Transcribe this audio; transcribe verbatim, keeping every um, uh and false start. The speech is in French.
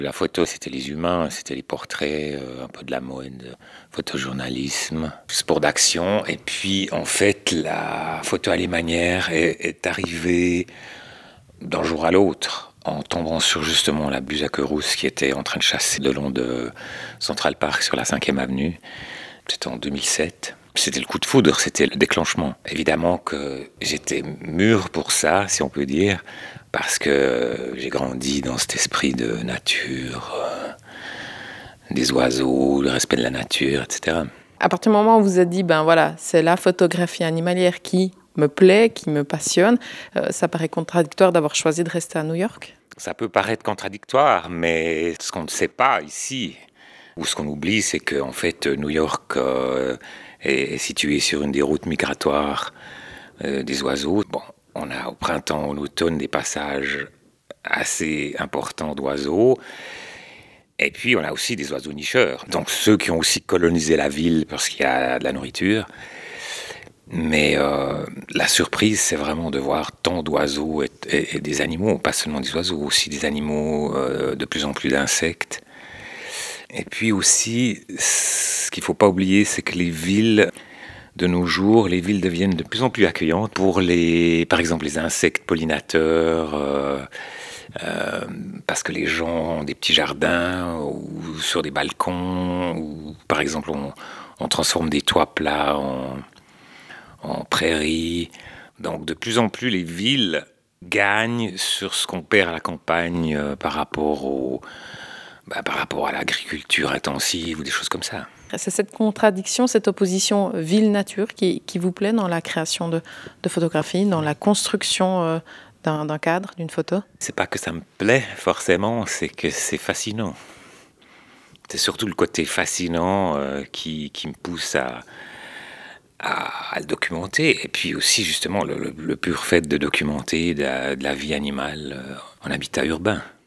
La photo, c'était les humains, c'était les portraits, euh, un peu de la mode, photojournalisme, sport d'action. Et puis, en fait, la photo alémanière est, est arrivée d'un jour à l'autre, en tombant sur justement la Busac-Rousse qui était en train de chasser le long de Central Park sur la cinquième avenue. C'était en deux mille sept. C'était le coup de foudre, c'était le déclenchement. Évidemment que j'étais mûr pour ça, si on peut dire, parce que j'ai grandi dans cet esprit de nature, euh, des oiseaux, le respect de la nature, et cetera. À partir du moment où vous vous êtes dit, ben voilà, c'est la photographie animalière qui me plaît, qui me passionne, euh, ça paraît contradictoire d'avoir choisi de rester à New York? Ça peut paraître contradictoire, mais ce qu'on ne sait pas ici, ou ce qu'on oublie, c'est qu'en fait, New York euh, est situé sur une des routes migratoires euh, des oiseaux. Bon, on a au printemps, en automne, des passages assez importants d'oiseaux. Et puis, on a aussi des oiseaux nicheurs. Donc, ceux qui ont aussi colonisé la ville parce qu'il y a de la nourriture. Mais euh, la surprise, c'est vraiment de voir tant d'oiseaux et, et, et des animaux, pas seulement des oiseaux, aussi des animaux, euh, de plus en plus d'insectes. Et puis aussi, ce qu'il ne faut pas oublier, c'est que les villes, de nos jours, les villes deviennent de plus en plus accueillantes pour les, par exemple, les insectes pollinateurs, euh, euh, parce que les gens ont des petits jardins ou sur des balcons, ou par exemple, on, on transforme des toits plats en, en prairies. Donc, de plus en plus, les villes gagnent sur ce qu'on perd à la campagne euh, par rapport au Bah, par rapport à l'agriculture intensive ou des choses comme ça. C'est cette contradiction, cette opposition ville-nature qui, qui vous plaît dans la création de, de photographie, dans la construction euh, d'un, d'un cadre, d'une photo? C'est pas que ça me plaît forcément, c'est que c'est fascinant. C'est surtout le côté fascinant euh, qui, qui me pousse à, à, à le documenter. Et puis aussi justement le, le, le pur fait de documenter de la, de la vie animale euh, en habitat urbain.